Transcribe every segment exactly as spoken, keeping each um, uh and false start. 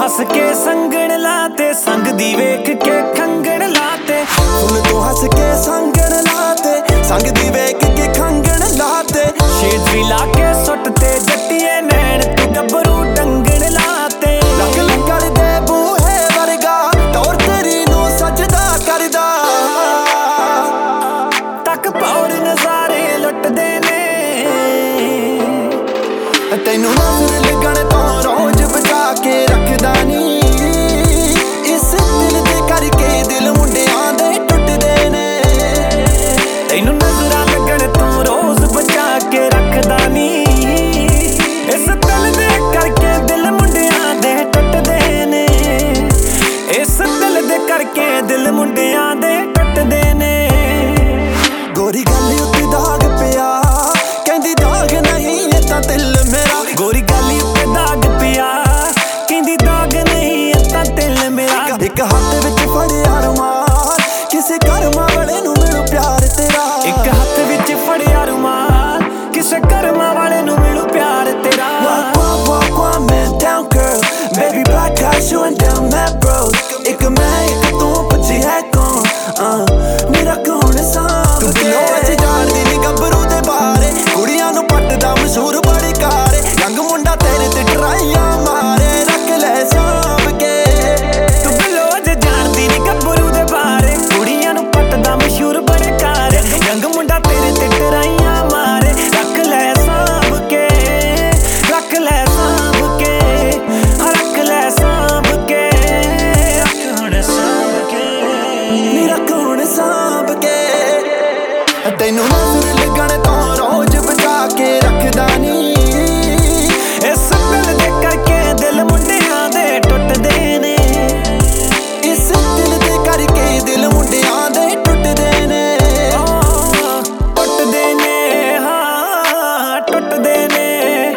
हस के संगण लाते संग दी वेख के खंगण लाते फुल तो हस के संगण लाते संग दी वेख के खंगण लाते शेजरी लाके सुटते जट्टिए नैन तू गबरू डंगण लाते रख कर दे बूहे वर्गा तौर तेरी नू सजदा करदा तक पौड़ नजारे लुटदे ने तैनू नजर लगण तो रोज बचा के रखदा नी इस दिल दे करके दिल मुंडियां दे टुटदे ने तैनू नजरां लगण तो रोज बचा के रखदा नी इस दिल दे करके दिल मुंडियां दे टुटदे ने इस दिल दे करके दिल मुंडियां दे टुटदे ने गोरी गल उत्ते दाग पिया कहंदी दाग नहीं ये तां दिल मेरा गोरी गाली उत्ते दाग पिया कहंदी दाग नहीं ये तां दिल मेरा एक हाथ विच फड़िया रुमाल किसे कर्मा वाले नू मिलू प्यार तेरा एक हत्थ विच फड़िया रुमाल किसे कर्मा वाले नू मिलू प्यार तेरा Walk, walk, walk, one man down girl Baby black eyes showing down that bros एक मैं एक तू पची है कौन uh, मेरा कौन सांभ के तू अज जाणदी नी गबरू दे बारे कुड़ियां नू पटदा मशहूर बड़ी कारे यंग मुंडा तेरे ते ट्राइयां मारे रख ले सांभ के तू बिलो अज जाणदी नी गबरू दे बारे कुड़ियां नू पटदा मशहूर बड़े कारे यंग मुंडा तेरे ते ट्राइयां मारे रख ले सांभ के रख ले सांभ के रख ले सांभ के रख हुण सांभ के मेरा कौन सांभ के तैनू नजर लगण तो रोज बचा के रखदा नी इस दिल दे करके दिल मुंडियां दे टुटदे ने इस दिल दे करके दिल मुंडियां दे टुटदे ने टुटदे ने हाँ टुटदे ने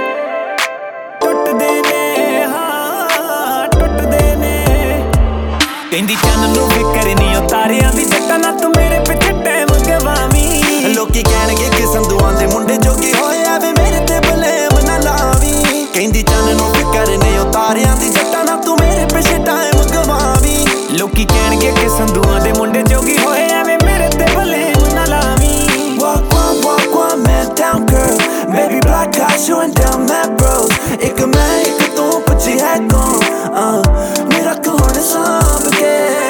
टुटदे ने हाँ टुटदे ने कहंदी चन्न नू फिकर नी उतारियां दी जट्टा ना तू मेरे पिछे टाइम गवावी लोकी कहणगे कि संधूआं दे मुंडे जोगे होया वे मेरे ते बलेम ना लावी कहंदी चन्न नू फिकर नी उतारियां दी जट्टा ना तू मेरे पिछे टाइम गवावी लोकी कहणगे कि संधूआं दे मुंडे जोगी होए एवें मेरे ते बलेम ना लावी Walk, walk, walk, one man down girl Baby black eyes showing down that bros एक मैं एक तू पची है कौन uh, मेरा कौन सांभ के